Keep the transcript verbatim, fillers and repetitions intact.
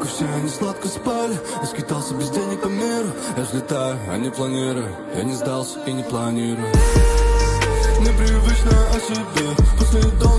Пока все они сладко спали, я скитался без денег по миру. Я взлетаю, а не планирую. Я не сдался и не планирую. Непривычно о себе. После дома